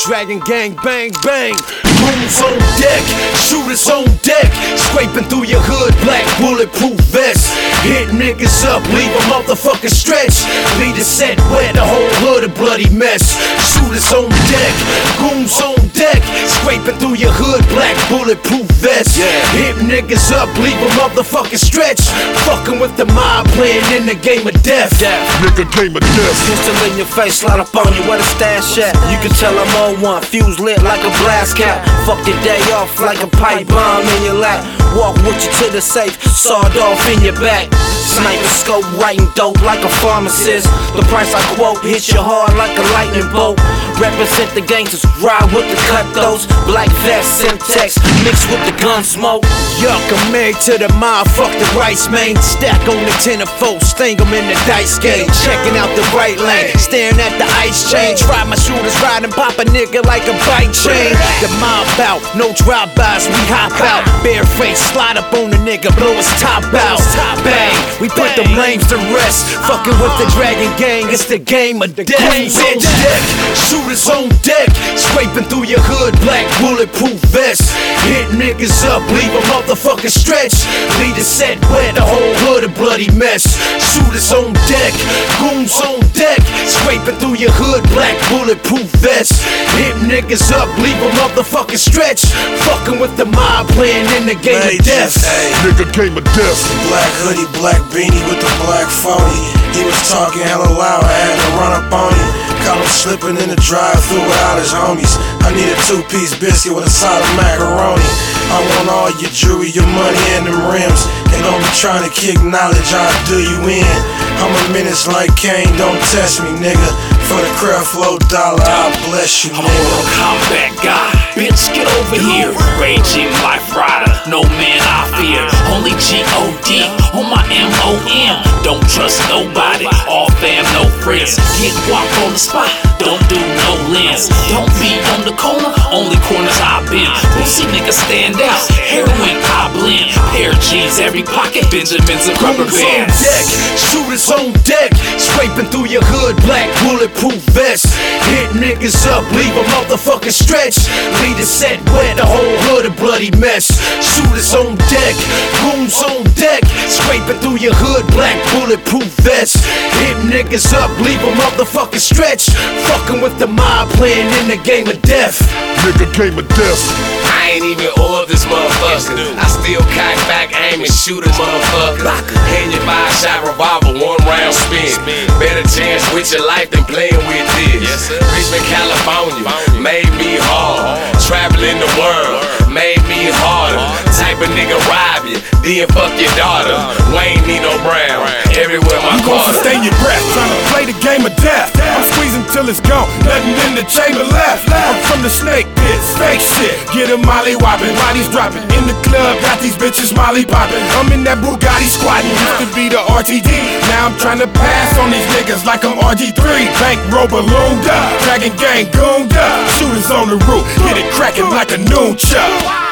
Dragon gang, bang, bang. Goons on deck, shooters on deck. Scraping through your hood, black bulletproof vest. Hit niggas up, leave a motherfucking stretch. Lead a set wet, the whole hood a bloody mess. Shooters on deck, goons on deck. Scraping through your hood, black bulletproof vest. Hit niggas up, leave a motherfucking stretch. Fucking with the mob, playing in the game of death. Nigga, game of death. Pistol in your face, slide up on you, where the stash at? You can tell I'm on one, fuse lit like a blast cap. Fuck your day off like a pipe bomb in your lap. Walk with you to the safe, sawed off in your back. Sniper scope, writing dope like a pharmacist. The price I quote hits you hard like a lightning bolt. Represent the gangsters, ride with the cutthroats. Black vest, Semtex, mixed with the gun smoke. Yuck, I'm married to the mob, fuck the rice, man. Stack on the 10 of 4, sting them in the dice game. Checking out the right lane, staring at the ice chain. Try my shooters, ride and pop a nigga like a bike chain. The mob out, no drive-bys, we hop out. Bare face, slide up on the nigga, blow his top out. Bang, we put them lames to rest. Fucking with the Dragon gang, it's the game of death. Goons on deck, shooters on deck. Scraping through your hood, black bulletproof vest. Hit niggas up, leave a motherfucking stretch. Lead a set wet, the whole hood a bloody mess. Shooters on deck, goons on deck. Scraping through your hood, black bulletproof vest. Hit niggas up, leave a motherfucking stretch. Fucking with the mob, playing in the game of death. Nigga, game of death. Black hoodie, black beanie with the black phony. He was talking hella loud, I had to run up on him. Caught him slipping in the drive-thru without his homies. I need a 2-piece biscuit with a side of macaroni. I want all your jewelry, your money, and them rims. And don't be trying to kick knowledge, I'll do you in. I'm a menace like Kane, don't test me, nigga. For the Creflo dollar, I'll bless you, I'm a nigga. Mortal Kombat guy, bitch, get over here. Raging life rider, no man I fear. Only G-O-D on my M-O-M. Don't trust nobody, all fam, no friends. Get walk on the spot, don't do no lens. Don't be on the corner, only corners I've been. Pussy niggas stand out, heroin I blend. Pair of jeans, every pocket, Benjamins and rubber Goons on bands. deck, shooters on deck. Scraping through your hood, black bulletproof vest. Hit niggas up, leave a motherfucking stretch. Lead a set wet, the whole hood a bloody mess. Shooters on deck, goons on deck. Scraping through your hood, black bulletproof vest. Hit niggas up, leave a motherfucking stretch. Fucking with the mob, playing in the game of death. Nigga, game of death. I ain't even oiled this motherfucker. I still cock back, aim and shoot a motherfucker. Hand you 5-shot revolver, 1 round spin. Better chance with your life than playing with this. Richmond, California, made me hard. Traveling the world, made me harder. Type of nigga rob you, then fuck your daughter. Wayne Nino Brown, everywhere my car. Sustain your breath, trying to play the game of death. I'm squeezing till it's gone, nothing in the chamber left. I'm from the snake pit, fake shit. Get a molly whopping, bodies dropping. In the club, got these bitches molly popping. I'm in that Bugatti squatting, used to be the RTD. Now I'm trying to pass on these niggas like I'm RG3. Bank roll ballooned up, Dragon gang gooned up. Shooters on the roof, get it cracking like a noon chuck.